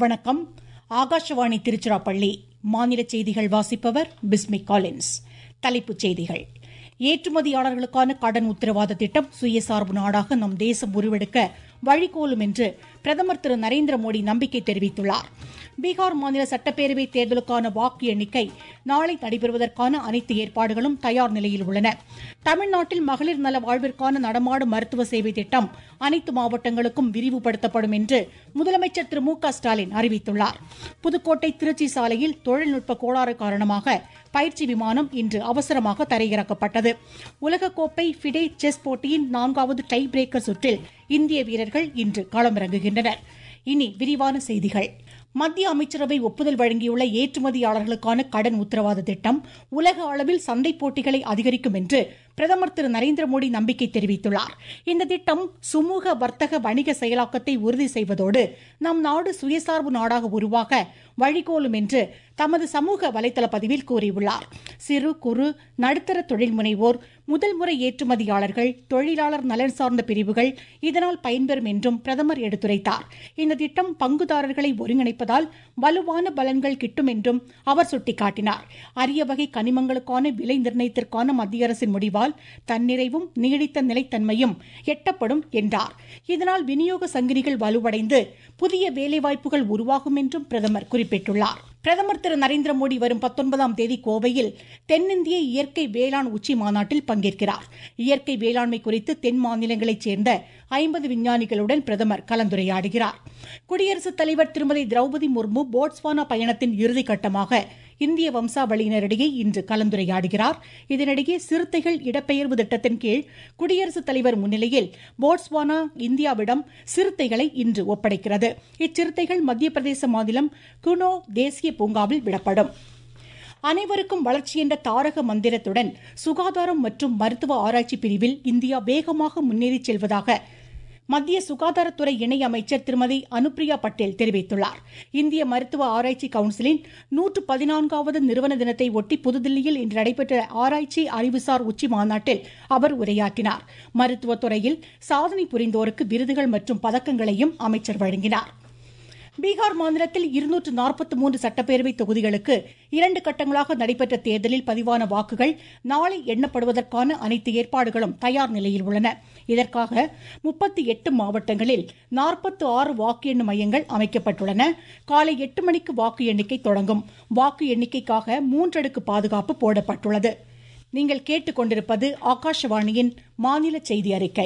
வணக்கம். ஆகாஷவாணி திருச்சிராப்பள்ளி. மாநில செய்திகள் வாசிப்பவர் பிஸ்மி காலின்ஸ். தலைப்புச் செய்திகள். ஏற்றுமதியாளர்களுக்கான கடன் உத்தரவாத திட்டம் சுயசார்பு நாடாக நம் தேசம் உருவெடுக்க வழிகோலும் என்று பிரதமர் திரு நரேந்திர மோடி நம்பிக்கை தெரிவித்துள்ளார். பீகார் மாநில சட்டப்பேரவை தேர்தலுக்கான வாக்கு எண்ணிக்கை நாளை நடைபெறுவதற்கான அனைத்து ஏற்பாடுகளும் தயார் நிலையில் உள்ளன. தமிழ்நாட்டில் மகளிர் நல வாழ்விற்கான நடமாடும் மருத்துவ சேவை திட்டம் அனைத்து மாவட்டங்களுக்கும் விரிவுபடுத்தப்படும் என்று முதலமைச்சர் திரு மு க ஸ்டாலின் அறிவித்துள்ளார். புதுக்கோட்டை திருச்சி சாலையில் தொழில்நுட்ப கோளாறு காரணமாக பயிற்சி விமானம் இன்று அவசரமாக தரையிறக்கப்பட்டது. உலகக்கோப்பை ஃபிடே செஸ் போட்டியின் 4வது டை பிரேக்கர் சுற்றில் இந்திய வீரர்கள் இன்று களமிறங்குகின்றனர். இனி விரிவான செய்திகள். மத்திய அமைச்சரவை ஒப்புதல் வழங்கியுள்ள ஏற்றுமதியாளர்களுக்கான கடன் உத்தரவாத திட்டம் உலக அளவில் சந்தை போட்டிகளை அதிகரிக்கும் என்று பிரதமர் திரு நரேந்திர மோடி நம்பிக்கை தெரிவித்துள்ளார். இந்த திட்டம் சுமூக வர்த்தக வணிக செயலாக்கத்தை உறுதி செய்வதோடு நம் நாடு சுயசார்பு நாடாக உருவாக வழிகோலும் என்று தமது சமூக வலைதள பதிவில் கூறியுள்ளார். சிறு குறு நடுத்தர தொழில் முனைவோர், முதல் முறை ஏற்றுமதியாளர்கள், தொழிலாளர் நலன் சார்ந்த பிரிவுகள் இதனால் பயன்பெறும் என்றும் பிரதமர் எடுத்துரைத்தார். இந்த திட்டம் பங்குதாரர்களை ஒருங்கிணைப்பதால் வலுவான பலன்கள் கிட்டும் என்றும் அவர் சுட்டிக்காட்டினார். அரிய வகை கனிமங்களுக்கான விலை நிர்ணயத்திற்கான மத்திய அரசின் முடிவால் தன்னிறைவும் நீடித்த நிலைத்தன்மையும் எட்டப்படும் என்றார். இதனால் விநியோக சங்கிலிகள் வலுவடைந்து புதிய வேலைவாய்ப்புகள் உருவாகும் என்றும் பிரதமர் குறிப்பிட்டுள்ளார். பிரதமர் திரு நரேந்திர மோடி வரும் 19ஆம் தேதி கோவையில் தென்னிந்திய இயற்கை வேளாண் உச்சி மாநாட்டில் பங்கேற்கிறார். இயற்கை வேளாண்மை குறித்து தென் மாநிலங்களைச் சேர்ந்த 50 விஞ்ஞானிகளுடன் பிரதமர் கலந்துரையாடுகிறார். குடியரசுத் தலைவர் திருமதி திரௌபதி முர்மு போட்ஸ்வானா பயணத்தின் இறுதிக்கட்டமாக இந்திய வம்சாவளியினரிடையே இன்று கலந்துரையாடுகிறார். இதனிடையே சிறுத்தைகள் இடப்பெயர்வு திட்டத்தின் கீழ் குடியரசுத் தலைவர் முன்னிலையில் போட்ஸ்வானா இந்தியாவிடம் சிறுத்தைகளை இன்று ஒப்படைக்கிறது. இச்சிறுத்தைகள் மத்திய பிரதேச மாநிலம் குனோ தேசிய பூங்காவில் விடப்படும். அனைவருக்கும் வளர்ச்சி என்ற தாரக மந்திரத்துடன் சுகாதாரம் மற்றும் மருத்துவ ஆராய்ச்சி பிரிவில் இந்தியா வேகமாக முன்னேறி செல்வதாக மத்திய சுகாதாரத்துறை இணை அமைச்சர் திருமதி அனுப்பிரியா பட்டேல் தெரிவித்துள்ளார். இந்திய மருத்துவ ஆராய்ச்சி கவுன்சிலின் 114வது நிறுவன தினத்தை ஒட்டி புதுதில்லியில் இன்று நடைபெற்ற ஆராய்ச்சி அறிவுசார் உச்சி மாநாட்டில் அவர் உரையாற்றினார். மருத்துவத்துறையில் சாதனை புரிந்தோருக்கு விருதுகள் மற்றும் பதக்கங்களையும் அமைச்சர் வழங்கினார். பீகார் மாநிலத்தில் 243 சட்டப்பேரவை தொகுதிகளுக்கு 2 கட்டங்களாக நடைபெற்ற தேர்தலில் பதிவான வாக்குகள் நாளை எண்ணப்படுவதற்கான அனைத்து ஏற்பாடுகளும் தயார் நிலையில் உள்ளன. இதற்காக 38 மாவட்டங்களில் 46 வாக்கு எண்ணும் மையங்கள் அமைக்கப்பட்டுள்ளன. காலை 8 மணிக்கு வாக்கு எண்ணிக்கை தொடங்கும். வாக்கு எண்ணிக்கைக்காக 3 அடுக்கு பாதுகாப்பு போடப்பட்டுள்ளது. நீங்கள் கேட்டுக்கொண்டிருப்பது ஆகாஷவாணியின் மாநில செய்தி அறிக்கை.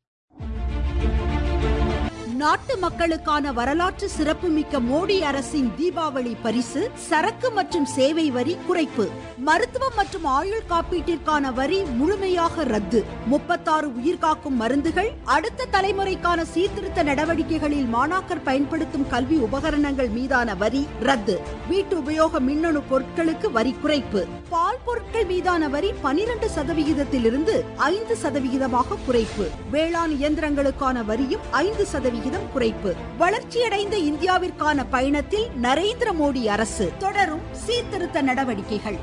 நாட்டு மக்களுக்கான வரலாற்று சிறப்புமிக்க மோடி அரசின் தீபாவளி பரிசு சரக்கு மற்றும் சேவை வரி குறைப்பு. மருத்துவம் மற்றும் ஆயுள் காப்பீட்டிற்கான வரி முழுமையாக ரத்து. 36 உயிர்காக்கும் மருந்துகள், அடுத்த தலைமுறைக்கான சீர்திருத்த நடவடிக்கைகளில் மாணாக்கர் பயன்படுத்தும் கல்வி உபகரணங்கள் மீதான வரி ரத்து. வீட்டு உபயோக மின்னணு பொருட்களுக்கு வரி குறைப்பு. பால் பொருட்கள் மீதான வரி 12% 5% குறைப்பு. வேளாண் இயந்திரங்களுக்கான வரியும் 5% குறைப்பு. வளர்ச்சியடைந்த இந்தியாவிற்கான பயணத்தில் நரேந்திர மோடி அரசு தொடரும் சீர்திருத்த நடவடிக்கைகள்.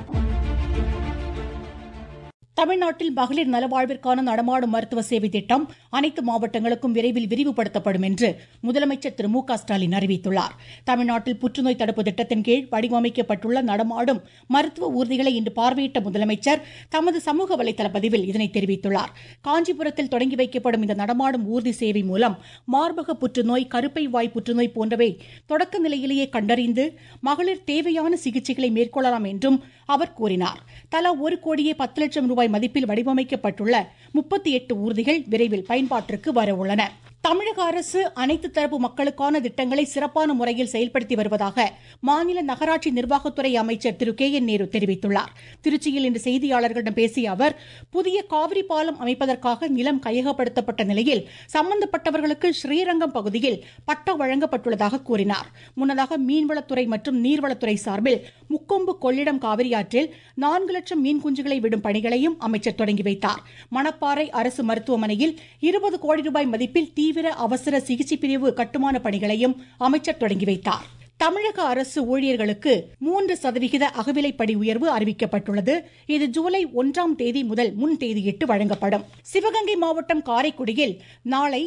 தமிழ்நாட்டில் மகளிர் நலவாழ்விற்கான நடமாடும் மருத்துவ சேவை திட்டம் அனைத்து மாவட்டங்களுக்கும் விரைவில் விரிவுபடுத்தப்படும் என்று முதலமைச்சர் திரு மு க ஸ்டாலின் அறிவித்துள்ளார். தமிழ்நாட்டில் புற்றுநோய் தடுப்பு திட்டத்தின் கீழ் வடிவமைக்கப்பட்டுள்ள நடமாடும் மருத்துவ ஊர்திகளை இன்று பார்வையிட்ட முதலமைச்சர் தமது சமூக வலைதள பதிவில் இதனை தெரிவித்துள்ளார். காஞ்சிபுரத்தில் தொடங்கி வைக்கப்படும் இந்த நடமாடும் ஊர்தி சேவை மூலம் மார்பக புற்றுநோய், கருப்பை வாய் புற்றுநோய் போன்றவை தொடக்க நிலையிலேயே கண்டறிந்து மகளிர் தேவையான சிகிச்சைகளை மேற்கொள்ளலாம் என்றும் அவர் கூறினார். தலா 1 கோடியே 10 லட்சம் ரூபாய் மதிப்பில் வடிவமைக்கப்பட்டுள்ள 38 ஊர்திகள் விரைவில் பயன்பாட்டிற்கு வர உள்ளன. தமிழக அரசு அனைத்து தரப்பு மக்களுக்கான திட்டங்களை சிறப்பான முறையில் செயல்படுத்தி வருவதாக மாநில நகராட்சி நிர்வாகத்துறை அமைச்சர் திரு கே என் நேரு தெரிவித்துள்ளார். திருச்சியில் இன்று செய்தியாளர்களிடம் பேசிய அவர், புதிய காவிரி பாலம் அமைப்பதற்காக நிலம் கையகப்படுத்தப்பட்ட நிலையில் சம்பந்தப்பட்டவர்களுக்கு ஸ்ரீரங்கம் பகுதியில் பட்டா வழங்கப்பட்டுள்ளதாக கூறினார். முன்னதாக மீன்வளத்துறை மற்றும் நீர்வளத்துறை சார்பில் முக்கொம்பு கொள்ளிடம் காவிரி ஆற்றில் 4 லட்சம் மீன் குஞ்சுகளை விடும் பணிகளையும் அமைச்சர் தொடங்கி வைத்தார். மணப்பாறை அரசு மருத்துவமனையில் 20 கோடி ரூபாய் மதிப்பில் தீவிர அவசர சிகிச்சை பிரிவு கட்டுமான பணிகளையும் அமைச்சர் தொடங்கி வைத்தார். தமிழக அரசு ஊழியர்களுக்கு 3% அகவிலைப்படி உயர்வு அறிவிக்கப்பட்டுள்ளது. இது ஜூலை 1ஆம் தேதி முதல் முன் தேதியிட்டு வழங்கப்படும். சிவகங்கை மாவட்டம் காரைக்குடியில் நாளை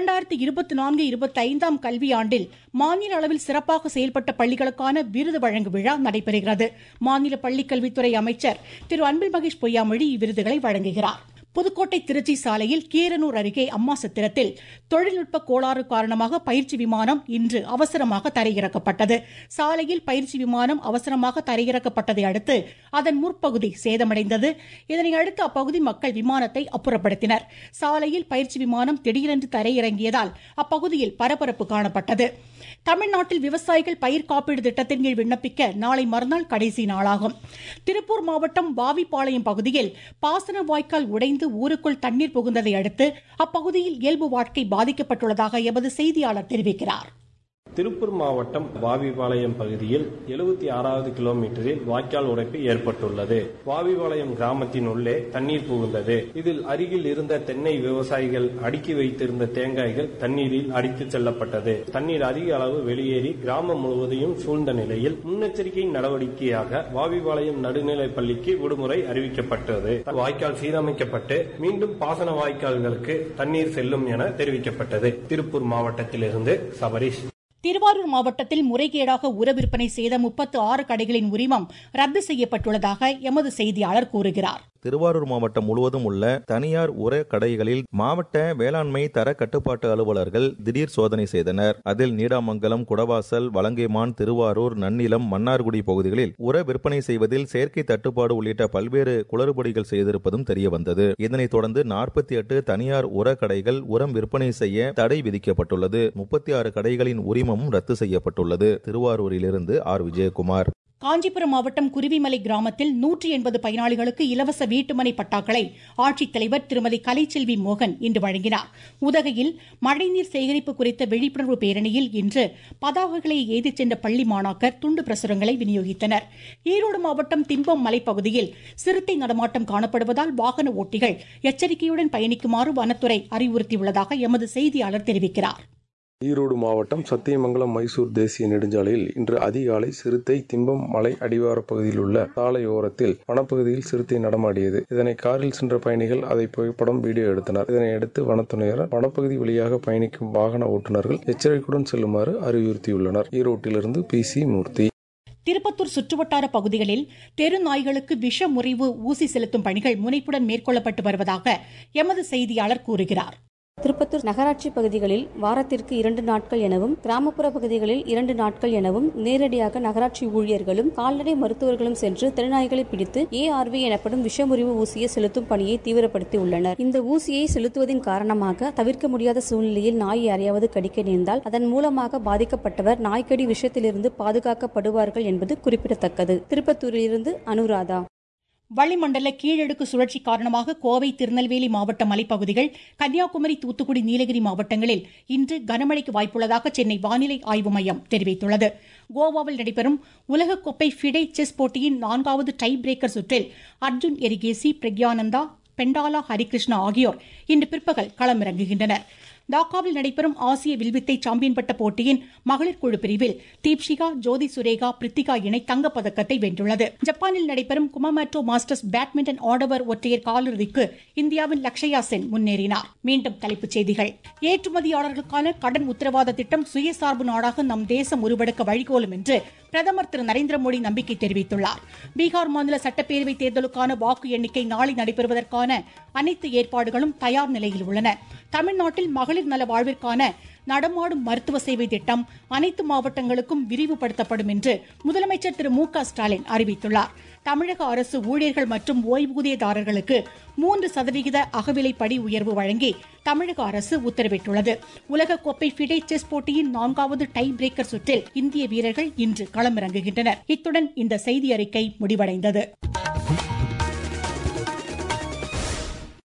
2024-25 கல்வியாண்டில் மாநில அளவில் சிறப்பாக செயல்பட்ட பள்ளிகளுக்கான விருது வழங்கும் விழா நடைபெறுகிறது. மாநில பள்ளிக்கல்வித்துறை அமைச்சர் திரு அன்பில் மகேஷ் பொய்யாமொழி இவ்விருதுகளை வழங்குகிறார். புதுக்கோட்டை திருச்சி சாலையில் கீரனூர் அருகே அம்மாசத்திரத்தில் தொழில்நுட்ப கோளாறு காரணமாக பயிற்சி விமானம் இன்று அவசரமாக தரையிறக்கப்பட்டது. சாலையில் பயிற்சி விமானம் அவசரமாக தரையிறக்கப்பட்டதை அடுத்து அதன் முற்பகுதி சேதமடைந்தது. இதனையடுத்து அப்பகுதி மக்கள் விமானத்தை அப்புறப்படுத்தினர். சாலையில் பயிற்சி விமானம் திடீரென்று தரையிறங்கியதால் அப்பகுதியில் பரபரப்பு காணப்பட்டது. தமிழ்நாட்டில் விவசாயிகள் பயிர் காப்பீடு திட்டத்தின் கீழ் விண்ணப்பிக்க நாளை மறுநாள் கடைசி நாளாகும். திருப்பூர் மாவட்டம் வாவிப்பாளையம் பகுதியில் பாசன வாய்க்கால் உடைந்து ஊருக்குள் தண்ணீர் புகுந்ததை அடுத்து அப்பகுதியில் இயல்பு வாழ்க்கை பாதிக்கப்பட்டுள்ளதாக எமது செய்தியாளர் தெரிவிக்கிறார். திருப்பூர் மாவட்டம் வாவிபாளையம் பகுதியில் 76வது கிலோமீட்டரில் வாய்க்கால் உடைப்பு ஏற்பட்டுள்ளது. வாவிபாளையம் கிராமத்தின் உள்ளே தண்ணீர் புகுந்தது. இதில் அருகில் இருந்த தென்னை விவசாயிகள் அடுக்கி வைத்திருந்த தேங்காய்கள் தண்ணீரில் அடித்துச் செல்லப்பட்டது. தண்ணீர் அதிக அளவு வெளியேறி கிராமம் முழுவதையும் சூழ்ந்த நிலையில் முன்னெச்சரிக்கை நடவடிக்கையாக வாவிபாளையம் நடுநிலைப் பள்ளிக்கு விடுமுறை அறிவிக்கப்பட்டது. வாய்க்கால் சீரமைக்கப்பட்டு மீண்டும் பாசன வாய்க்கால்களுக்கு தண்ணீர் செல்லும் என தெரிவிக்கப்பட்டது. திருப்பூர் மாவட்டத்திலிருந்து சபரீஷ். திருவாரூர் மாவட்டத்தில் முறைகேடாக உர விற்பனை செய்த 36 கடைகளின் உரிமம் ரத்து செய்யப்பட்டுள்ளதாக எமது செய்தியாளர் கூறுகிறார். திருவாரூர் மாவட்டம் முழுவதும் உள்ள தனியார் உர கடைகளில் மாவட்ட வேளாண்மை தர கட்டுப்பாட்டு அலுவலர்கள் திடீர் சோதனை செய்தனர். அதில் நீடாமங்கலம், குடவாசல், வலங்கைமான், திருவாரூர், நன்னிலம், மன்னார்குடி பகுதிகளில் உர விற்பனை செய்வதில் செயற்கை தட்டுப்பாடு உள்ளிட்ட பல்வேறு குளறுபடிகள் செய்திருப்பதும் தெரியவந்தது. இதனைத் தொடர்ந்து 48 தனியார் உர கடைகள் உரம் விற்பனை செய்ய தடை விதிக்கப்பட்டுள்ளது. 36 கடைகளின் உரிமமும் ரத்து செய்யப்பட்டுள்ளது. திருவாரூரிலிருந்து ஆர். விஜயகுமார். காஞ்சிபுரம் மாவட்டம் குருவிமலை கிராமத்தில் 180 பயனாளிகளுக்கு இலவச வீட்டுமனை பட்டாக்களை ஆட்சித்தலைவர் திருமதி கலைச்செல்வி மோகன் இன்று வழங்கினார். உதகையில் மழைநீர் சேகரிப்பு குறித்த விழிப்புணர்வு பேரணியில் இன்று பதாகைகளை ஏந்திச் சென்ற பள்ளி மாணாக்கர் துண்டு பிரசுரங்களை விநியோகித்தனர். ஈரோடு மாவட்டம் திம்பம் மலைப்பகுதியில் சிறுத்தை நடமாட்டம் காணப்படுவதால் வாகன ஓட்டிகள் எச்சரிக்கையுடன் பயணிக்குமாறு வனத்துறை அறிவுறுத்தியுள்ளதாக எமது செய்தியாளர் தெரிவிக்கிறார். ஈரோடு மாவட்டம் சத்தியமங்கலம் மைசூர் தேசிய நெடுஞ்சாலையில் இன்று அதிகாலை சிறுத்தை திம்பம் மலை அடிவார பகுதியில் உள்ள சாலையோரத்தில் வனப்பகுதியில் சிறுத்தை நடமாடியது. இதனை காரில் சென்ற பயணிகள் அதை புகைப்படம் வீடியோ எடுத்தனர். இதனையடுத்து வனத்துறையினர் வனப்பகுதி வழியாக பயணிக்கும் வாகன ஓட்டுநர்கள் எச்சரிக்கையுடன் செல்லுமாறு அறிவுறுத்தியுள்ளனர். ஈரோட்டிலிருந்து PC மூர்த்தி. திருப்பத்தூர் சுற்றுவட்டார பகுதிகளில் தெரு நாய்களுக்கு விஷ முறிவு ஊசி செலுத்தும் பணிகள் முனைப்புடன் மேற்கொள்ளப்பட்டு வருவதாக எமது செய்தியாளர் கூறுகிறார். திருப்பத்தூர் நகராட்சி பகுதிகளில் வாரத்திற்கு 2 நாட்கள் எனவும், கிராமப்புற பகுதிகளில் 2 நாட்கள் எனவும் நேரடியாக நகராட்சி ஊழியர்களும் கால்நடை மருத்துவர்களும் சென்று தெருநாய்களை பிடித்து ARV எனப்படும் விஷமுறிவு ஊசியை செலுத்தும் பணியை தீவிரப்படுத்தி உள்ளனர். இந்த ஊசியை செலுத்துவதன் காரணமாக தவிர்க்க முடியாத சூழ்நிலையில் நாய் யாரையாவது கடிக்க நேர்ந்தால் அதன் மூலமாக பாதிக்கப்பட்டவர் நாய்க்கடி விஷயத்திலிருந்து பாதுகாக்கப்படுவார்கள் என்பது குறிப்பிடத்தக்கது. திருப்பத்தூரிலிருந்து அனுராதா. வளிமண்டல கீழடுக்கு சுழற்சி காரணமாக கோவை, திருநெல்வேலி மாவட்ட மலைப்பகுதிகள், கன்னியாகுமரி, தூத்துக்குடி, நீலகிரி மாவட்டங்களில் இன்று கனமழைக்கு வாய்ப்புள்ளதாக சென்னை வானிலை ஆய்வு மையம் தெரிவித்துள்ளது. கோவாவில் நடைபெறும் உலகக்கோப்பை ஃபிடே செஸ் போட்டியின் 4வது டை பிரேக்கர் சுற்றில் அர்ஜுன் எரிகேசி, பிரக்யானந்தா, பெண்டாலா ஹரிகிருஷ்ணா ஆகியோர் இன்று பிற்பகல் களமிறங்குகின்றனர். டாக்காவில் நடைபெறும் ஆசிய வில்வித்தை சாம்பியன் பட்ட போட்டியின் மகளிர் குழு பிரிவில் தீப்ஷிகா, ஜோதி சுரேகா, பிரித்திகா இணை தங்கப்பதக்கத்தை வென்றுள்ளது. ஜப்பானில் நடைபெறும் குமாமோட்டோ மாஸ்டர்ஸ் பேட்மிண்டன் ஆடவர் ஒற்றையர் காலிறுதிக்கு இந்தியாவின் லக்ஷயா சென் முன்னேறினார். மீண்டும் தலைப்புச் செய்திகள். ஏற்றுமதியாளர்களுக்கான கடன் உத்தரவாத திட்டம் சுயசார்பு நாடாக நம் தேசம் உருவெடுக்க வழிகோலும் என்று பிரதமர் திரு நரேந்திர மோடி நம்பிக்கை தெரிவித்துள்ளார். பீகார் மாநில சட்டப்பேரவை தேர்தலுக்கான வாக்கு எண்ணிக்கை நாளை நடைபெறுவதற்கான அனைத்து ஏற்பாடுகளும் தயார் நிலையில் உள்ளன. தமிழ்நாட்டில் மகளிர் நல வாழ்விற்கான நடமாடும் மருத்துவ சேவை திட்டம் அனைத்து மாவட்டங்களுக்கும் விரிவுபடுத்தப்படும் என்று முதலமைச்சர் திரு மு.க. ஸ்டாலின் அறிவித்துள்ளார். தமிழக அரசு ஊழியர்கள் மற்றும் ஓய்வூதியதாரர்களுக்கு 3% அகவிலைப்படி உயர்வு வழங்கி தமிழக அரசு உத்தரவிட்டுள்ளது. உலகக்கோப்பை ஃபிடே செஸ் போட்டியின் 4வது டை பிரேக்கர் சுற்றில் இந்திய வீரர்கள் இன்று களமிறங்குகின்றனர். இத்துடன் இந்த செய்தி அறிக்கை முடிவடைந்தது.